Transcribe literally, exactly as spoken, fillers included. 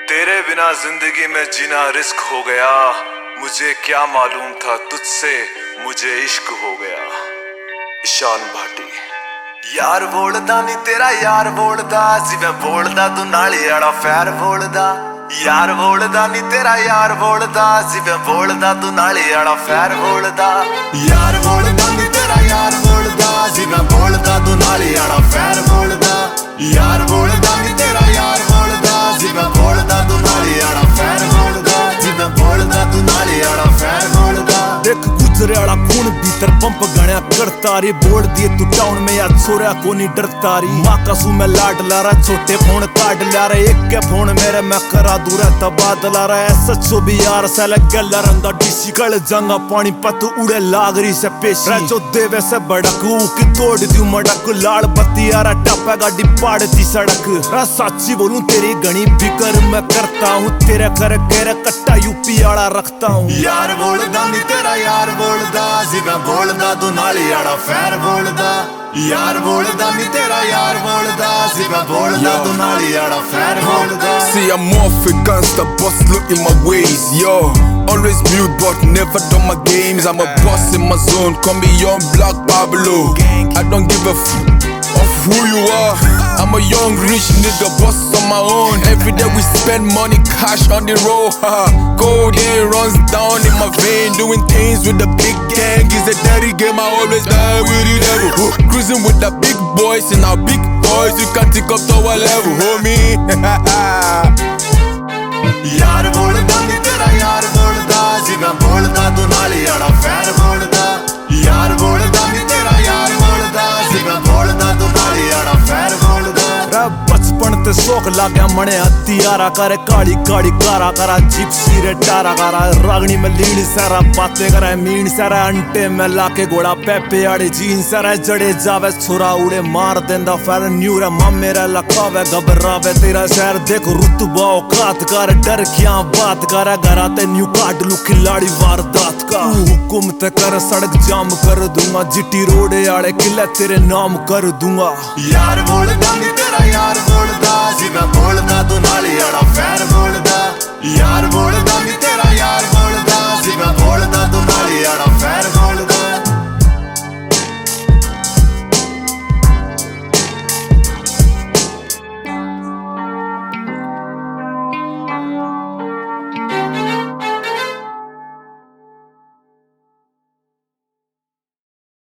तेरे बिना जिंदगी में जीना रिस्क हो गया, मुझे क्या मालूम था तुझसे मुझे इश्क हो गया। ईशान भाटी। यार बोलदा नी तेरा यार बोलदा, जिवें बोलदा तू नाली आड़ा फैर बोलदा। यार बोलदा नी तेरा यार बोलदा, जिवें बोलदा तू नाली आड़ा फैर बोलदा। यार बोलदा नी तेरा यार बोलदा, जिवें बोलदा तू नाली आड़ा फैर बोलदा। यार बोलदा नी तेरा यार बोलदा, जिवें बोलदा तू नाली आड़ा फैर बोलदा। जिवें बोलदा तू नाली आड़ा फैर बोलदा। देख गुजरे आड़ा खून भीतर पंप गणया करता रे, बोल दिए तू टाउन में या छोरा को नहीं डरता री। माँ कसू में लाड ला रहा, छोटे फोन काट ला रहा, एक के फोन मेरे मैं करा दूरा तबादला रहा है। सच्चो भी यार सैल गला रंगा डीसी कल जंगा पानी पत उड़े लाग रही से पेशी। रचो देवे से बड़क की तोड़ दी मड़क, लाल बत्ती यारा टापा गाड़ी पाड़ दी सड़क। रा साची बोलूं तेरी गणी फिकर मैं करता हूँ, तेरे कर केरे कट्टा यूपी आड़ा रखता हूँ। यार बोलदा नी तेरा यार बोलदा, जिवें बोलदा तू नाली आड़ा फैर बोलदा। यार बोलदा नी तेरा यार बोलदा, जिवें बोलदा तू नाली आड़ा फैर बोलदा। See I'm off a gangster, boss look in my ways, yo. Always mute but never done my games. I'm a boss in my zone, call me young black Pablo. I don't give a f of who you are. I'm a young rich nigga, boss on my own. Every day we spend money, cash on the road. Codeine runs down in my vein, doing things with the big gang. Is a dirty game, I always die with the devil. Cruising with the big boys and our big boys, you can't take up to our level, homie. यार बोलदा नी तेरा यार बोलदा, जिवें बोलदा तू नाली आड़ा फैर बोलदा। यार बोलदा नी तेरा यार बोलदा, जिवें बोलदा तू नाली आड़ा फैर बोलदा। बचपन ते शौक लाग्या मने हथियारा करे, काली काली कारा करा जिप्सी रे टारा करा। रागनी में लीड़ सारा बातें करे मीन सारा, अंटे में लाके घोड़ा पेपे आड़े जीन सारा। जड़े जावे छोरा उड़े मार देंदा फैर न्यू रे मामे रे लखावे घबरावे तेरा शहर। देख रुतबा औकात कर, डर क्या बात कर, घरा ते न्यू काट लू खिलाड़ी वारदात का। तू हुकुम ते कर सड़क जाम कर दूंगा, जिटी रोड आड़े किले तेरे नाम कर दूंगा। यार बोलदा नी तेरा यार बोलदा, जिवें बोलदा तू नाली आड़ा फैर बोलदा। यार बोलदा नी तेरा यार बोलदा, जिवें बोलदा तू नाली आड़ा